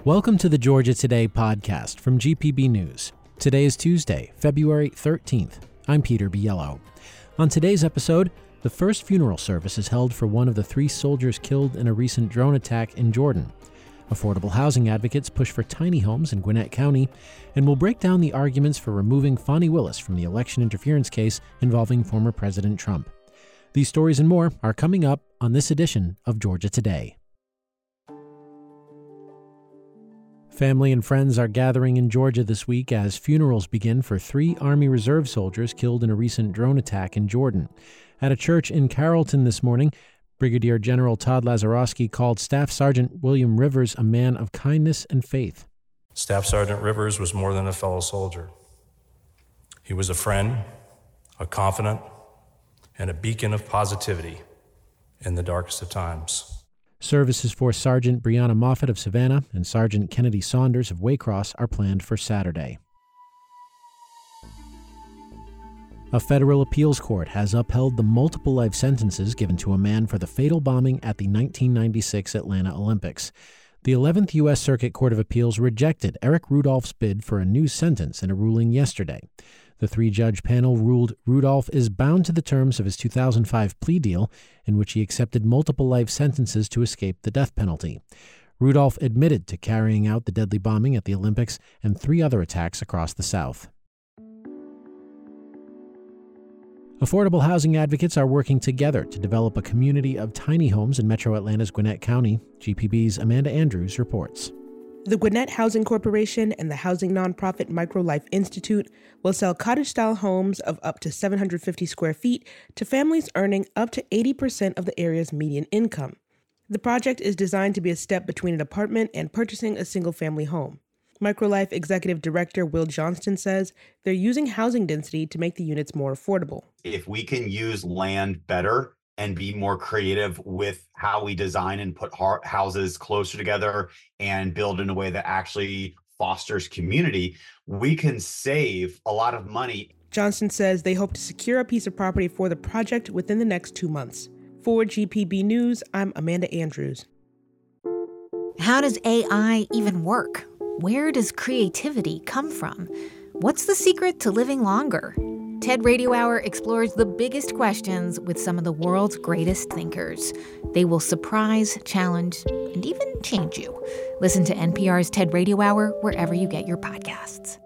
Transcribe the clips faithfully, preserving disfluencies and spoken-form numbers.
Welcome to the Georgia Today podcast from G P B News. Today is Tuesday, February thirteenth. I'm Peter Biello. On today's episode, the first funeral service is held for one of the three soldiers killed in a recent drone attack in Jordan. Affordable housing advocates push for tiny homes in Gwinnett County, and we'll break down the arguments for removing Fani Willis from the election interference case involving former President Trump. These stories and more are coming up on this edition of Georgia Today. Family and friends are gathering in Georgia this week as funerals begin for three Army Reserve soldiers killed in a recent drone attack in Jordan. At a church in Carrollton this morning, Brigadier General Todd Lazarowski called Staff Sergeant William Rivers a man of kindness and faith. Staff Sergeant Rivers was more than a fellow soldier. He was a friend, a confidant, and a beacon of positivity in the darkest of times. Services for Sergeant Brianna Moffett of Savannah and Sergeant Kennedy Saunders of Waycross are planned for Saturday. A federal appeals court has upheld the multiple life sentences given to a man for the fatal bombing at the nineteen ninety-six Atlanta Olympics. The eleventh U S Circuit Court of Appeals rejected Eric Rudolph's bid for a new sentence in a ruling yesterday. The three-judge panel ruled Rudolph is bound to the terms of his two thousand five plea deal, in which he accepted multiple life sentences to escape the death penalty. Rudolph admitted to carrying out the deadly bombing at the Olympics and three other attacks across the South. Affordable housing advocates are working together to develop a community of tiny homes in Metro Atlanta's Gwinnett County. G P B's Amanda Andrews reports. The Gwinnett Housing Corporation and the housing nonprofit MicroLife Institute will sell cottage-style homes of up to seven hundred fifty square feet to families earning up to eighty percent of the area's median income. The project is designed to be a step between an apartment and purchasing a single-family home. MicroLife Executive Director Will Johnston says they're using housing density to make the units more affordable. If we can use land better and be more creative with how we design and put houses closer together and build in a way that actually fosters community, we can save a lot of money. Johnston says they hope to secure a piece of property for the project within the next two months. For G P B News, I'm Amanda Andrews. How does A I even work? Where does creativity come from? What's the secret to living longer? TED Radio Hour explores the biggest questions with some of the world's greatest thinkers. They will surprise, challenge, and even change you. Listen to N P R's TED Radio Hour wherever you get your podcasts.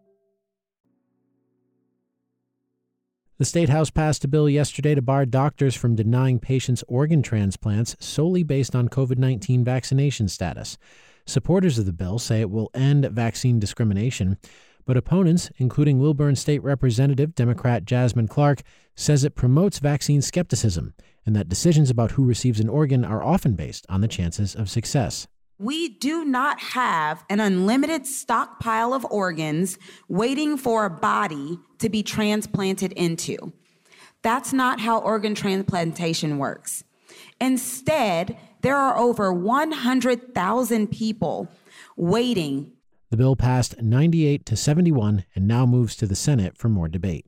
The State House passed a bill yesterday to bar doctors from denying patients organ transplants solely based on covid nineteen vaccination status. Supporters of the bill say it will end vaccine discrimination, but opponents, including Lilburn State Representative Democrat Jasmine Clark, says it promotes vaccine skepticism and that decisions about who receives an organ are often based on the chances of success. We do not have an unlimited stockpile of organs waiting for a body to be transplanted into. That's not how organ transplantation works. Instead, there are over one hundred thousand people waiting. The bill passed ninety-eight to seventy-one and now moves to the Senate for more debate.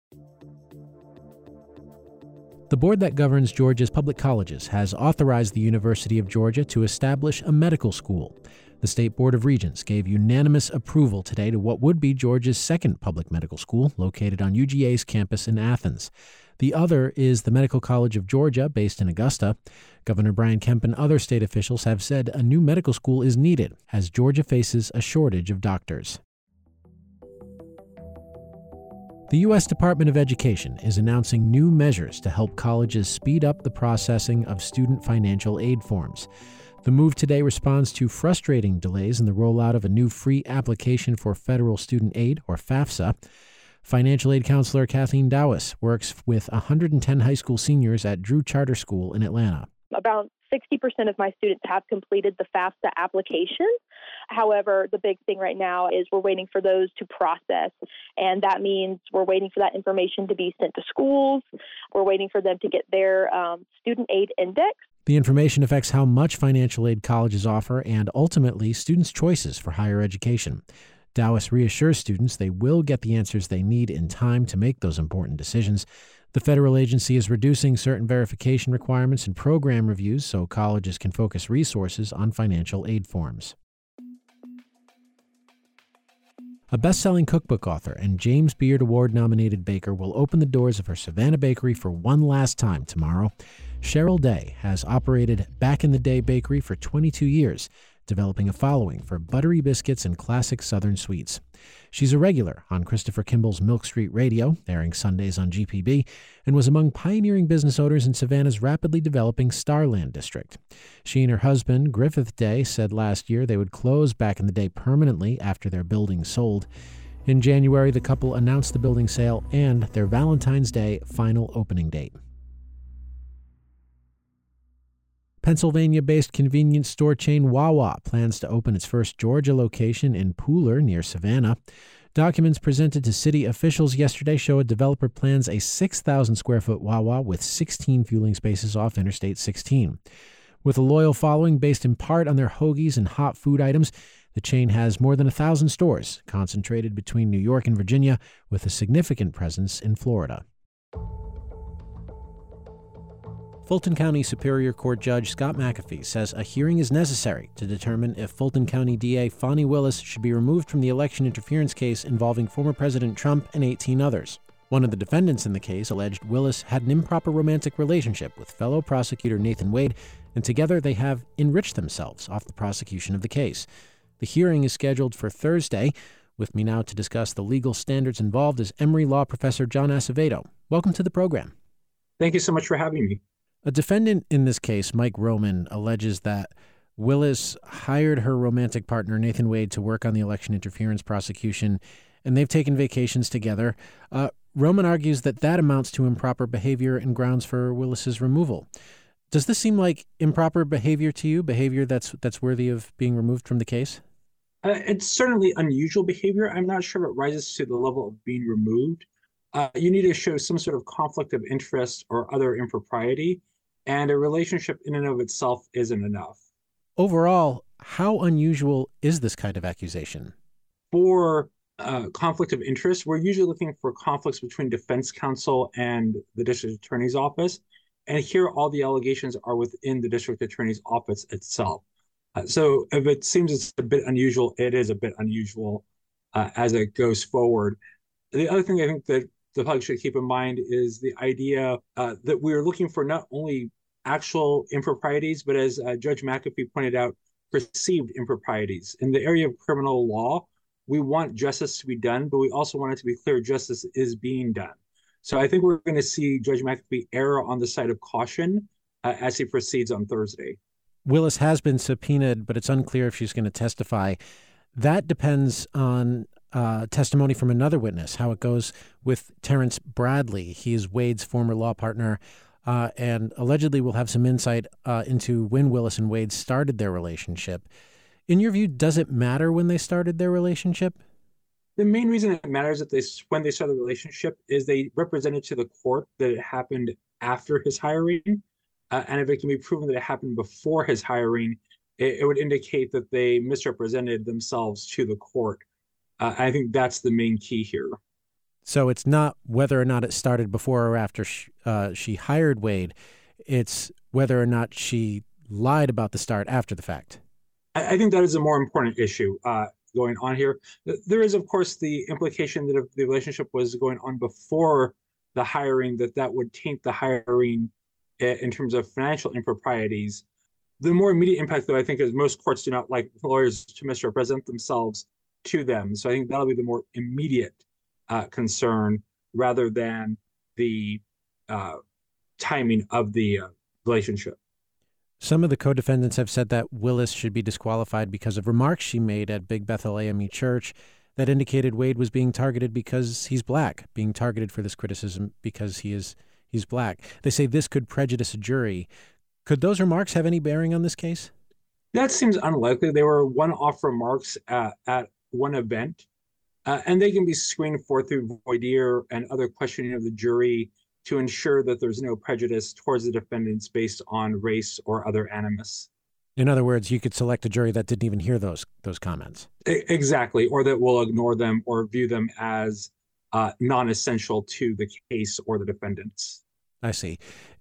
The board that governs Georgia's public colleges has authorized the University of Georgia to establish a medical school. The State Board of Regents gave unanimous approval today to what would be Georgia's second public medical school, located on U G A's campus in Athens. The other is the Medical College of Georgia, based in Augusta. Governor Brian Kemp and other state officials have said a new medical school is needed as Georgia faces a shortage of doctors. The U S Department of Education is announcing new measures to help colleges speed up the processing of student financial aid forms. The move today responds to frustrating delays in the rollout of a new free application for federal student aid, or FAFSA. Financial aid counselor Kathleen Dowis works with one hundred ten high school seniors at Drew Charter School in Atlanta. About sixty percent of my students have completed the FAFSA application. However, the big thing right now is we're waiting for those to process, and that means we're waiting for that information to be sent to schools. We're waiting for them to get their um, student aid index. The information affects how much financial aid colleges offer and ultimately students' choices for higher education. Dowis reassures students they will get the answers they need in time to make those important decisions. The federal agency is reducing certain verification requirements and program reviews so colleges can focus resources on financial aid forms. A best-selling cookbook author and James Beard Award-nominated baker will open the doors of her Savannah bakery for one last time tomorrow. Cheryl Day has operated Back in the Day Bakery for twenty-two years, developing a following for buttery biscuits and classic Southern sweets. She's a regular on Christopher Kimball's Milk Street Radio, airing Sundays on G P B, and was among pioneering business owners in Savannah's rapidly developing Starland district. She and her husband, Griffith Day, said last year they would close Back in the Day permanently after their building sold. In January, the couple announced the building sale and their Valentine's Day final opening date. Pennsylvania-based convenience store chain Wawa plans to open its first Georgia location in Pooler near Savannah. Documents presented to city officials yesterday show a developer plans a six thousand square foot Wawa with sixteen fueling spaces off Interstate sixteen. With a loyal following based in part on their hoagies and hot food items, the chain has more than one thousand stores concentrated between New York and Virginia, with a significant presence in Florida. Fulton County Superior Court Judge Scott McAfee says a hearing is necessary to determine if Fulton County D A Fani Willis should be removed from the election interference case involving former President Trump and eighteen others. One of the defendants in the case alleged Willis had an improper romantic relationship with fellow prosecutor Nathan Wade, and together they have enriched themselves off the prosecution of the case. The hearing is scheduled for Thursday. With me now to discuss the legal standards involved is Emory Law Professor John Acevedo. Welcome to the program. Thank you so much for having me. A defendant in this case, Mike Roman, alleges that Willis hired her romantic partner, Nathan Wade, to work on the election interference prosecution, and they've taken vacations together. Uh, Roman argues that that amounts to improper behavior and grounds for Willis's removal. Does this seem like improper behavior to you, behavior that's that's worthy of being removed from the case? Uh, it's certainly unusual behavior. I'm not sure if it rises to the level of being removed. Uh, you need to show some sort of conflict of interest or other impropriety. And a relationship in and of itself isn't enough. Overall, how unusual is this kind of accusation? For uh, conflict of interest, we're usually looking for conflicts between defense counsel and the district attorney's office. And here, all the allegations are within the district attorney's office itself. Uh, so if it seems it's a bit unusual, it is a bit unusual uh, as it goes forward. The other thing I think that the public should keep in mind is the idea uh, that we're looking for not only actual improprieties, but as uh, Judge McAfee pointed out, perceived improprieties. In the area of criminal law, we want justice to be done, but we also want it to be clear justice is being done. So I think we're going to see Judge McAfee err on the side of caution uh, as he proceeds on Thursday. Willis has been subpoenaed, but it's unclear if she's going to testify. That depends on Uh, testimony from another witness, how it goes with Terrence Bradley. He is Wade's former law partner uh, and allegedly will have some insight uh, into when Willis and Wade started their relationship. In your view, does it matter when they started their relationship? The main reason it matters that they, when they started the relationship is they represented to the court that it happened after his hiring. Uh, and if it can be proven that it happened before his hiring, it, it would indicate that they misrepresented themselves to the court. Uh, I think that's the main key here. So it's not whether or not it started before or after she, uh, she hired Wade. It's whether or not she lied about the start after the fact. I, I think that is a more important issue uh, going on here. There is, of course, the implication that if the relationship was going on before the hiring, that that would taint the hiring in terms of financial improprieties. The more immediate impact, though, I think, is most courts do not like lawyers to misrepresent themselves to them. So I think that'll be the more immediate uh, concern rather than the uh, timing of the uh, relationship. Some of the co-defendants have said that Willis should be disqualified because of remarks she made at Big Bethel A M E Church that indicated Wade was being targeted because he's black, being targeted for this criticism because he is he's black. They say this could prejudice a jury. Could those remarks have any bearing on this case? That seems unlikely. They were one-off remarks at, at one event, uh, and they can be screened for through voir dire and other questioning of the jury to ensure that there's no prejudice towards the defendants based on race or other animus. In other words, you could select a jury that didn't even hear those those comments. Exactly, or that will ignore them or view them as uh, non-essential to the case or the defendants. I see.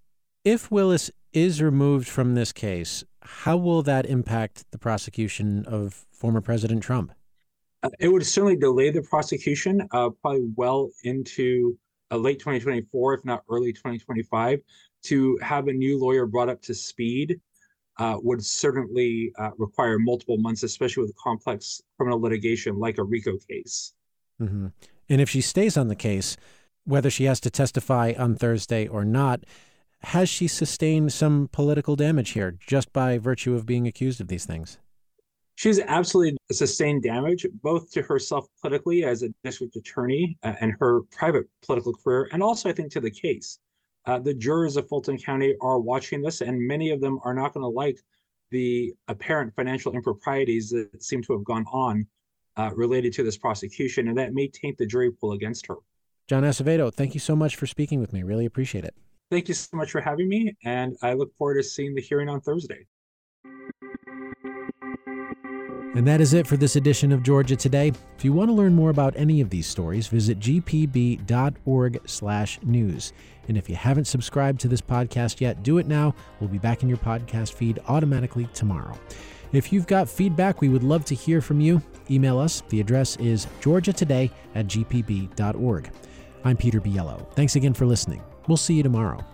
If Willis is removed from this case, how will that impact the prosecution of former President Trump? Uh, it would certainly delay the prosecution, uh, probably well into uh, late twenty twenty-four, if not early twenty twenty-five. To have a new lawyer brought up to speed uh, would certainly uh, require multiple months, especially with complex criminal litigation like a RICO case. Mm-hmm. And if she stays on the case, whether she has to testify on Thursday or not, has she sustained some political damage here just by virtue of being accused of these things? She's absolutely sustained damage, both to herself politically as a district attorney uh, and her private political career, and also, I think, to the case. Uh, the jurors of Fulton County are watching this, and many of them are not going to like the apparent financial improprieties that seem to have gone on uh, related to this prosecution, and that may taint the jury pool against her. John Acevedo, thank you so much for speaking with me. Really appreciate it. Thank you so much for having me, and I look forward to seeing the hearing on Thursday. And that is it for this edition of Georgia Today. If you want to learn more about any of these stories, visit g p b dot org slash news. And if you haven't subscribed to this podcast yet, do it now. We'll be back in your podcast feed automatically tomorrow. If you've got feedback, we would love to hear from you. Email us. The address is georgia today at g p b dot org. I'm Peter Biello. Thanks again for listening. We'll see you tomorrow.